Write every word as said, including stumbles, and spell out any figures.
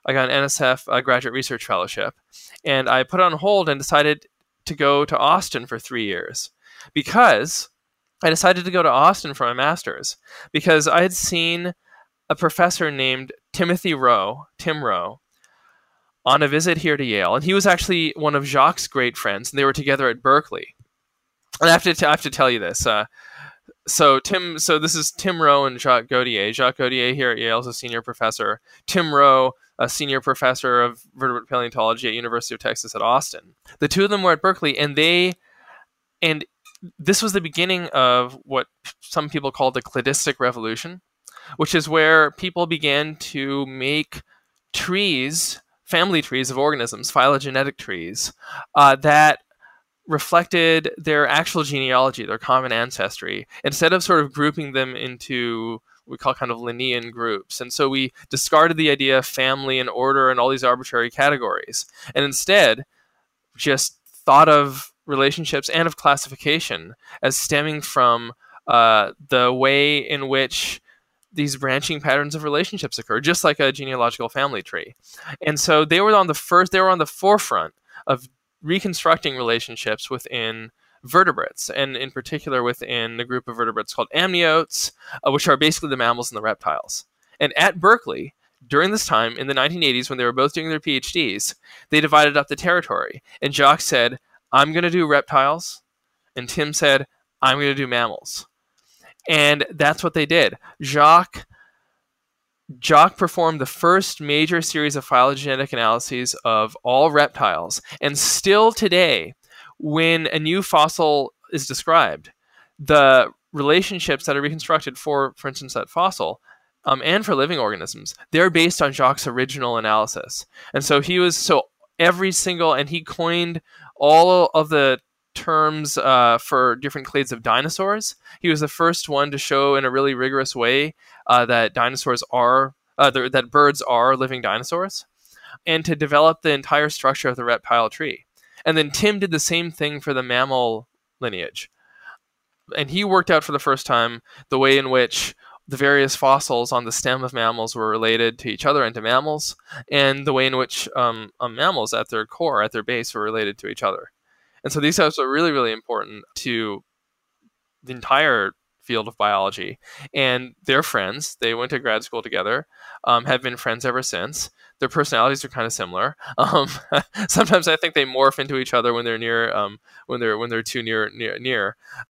I got an N S F uh, graduate research fellowship, and I put it on hold and decided to go to Austin for three years because I decided to go to Austin for my master's because I had seen a professor named Timothy Rowe, Tim Rowe, on a visit here to Yale, and he was actually one of Jacques' great friends, and they were together at Berkeley. And I have to, t- I have to tell you this. Uh, so Tim, so this is Tim Rowe and Jacques Gaudier. Jacques Gaudier here at Yale is a senior professor. Tim Rowe, a senior professor of vertebrate paleontology at University of Texas at Austin. The two of them were at Berkeley, and they, and this was the beginning of what some people call the cladistic revolution, which is where people began to make trees, family trees of organisms, phylogenetic trees, uh, that reflected their actual genealogy, their common ancestry, instead of sort of grouping them into what we call kind of Linnean groups. And so we discarded the idea of family and order and all these arbitrary categories, and instead just thought of relationships and of classification as stemming from uh, the way in which these branching patterns of relationships occur, just like a genealogical family tree. And so they were on the first, they were on the forefront of reconstructing relationships within vertebrates, and in particular within the group of vertebrates called amniotes, uh, which are basically the mammals and the reptiles. And at Berkeley, during this time, in the nineteen eighties, when they were both doing their PhDs, they divided up the territory. And Jacques said, I'm going to do reptiles. And Tim said, I'm going to do mammals. And that's what they did. Jacques, Jacques performed the first major series of phylogenetic analyses of all reptiles. And still today, when a new fossil is described, the relationships that are reconstructed for, for instance, that fossil, um, and for living organisms, they're based on Jacques' original analysis. And so he was, so every single, and he coined all of the terms uh, for different clades of dinosaurs. He was the first one to show in a really rigorous way uh, that dinosaurs are, uh, that birds are living dinosaurs, and to develop the entire structure of the reptile tree. And then Tim did the same thing for the mammal lineage. And he worked out for the first time the way in which the various fossils on the stem of mammals were related to each other and to mammals, and the way in which um, um, mammals at their core, at their base, were related to each other. And so these guys are really, really important to the entire field of biology. And they're friends. They went to grad school together, um, have been friends ever since. Their personalities are kind of similar. Um, sometimes I think they morph into each other when they're near, um, when they're when they're too near near near.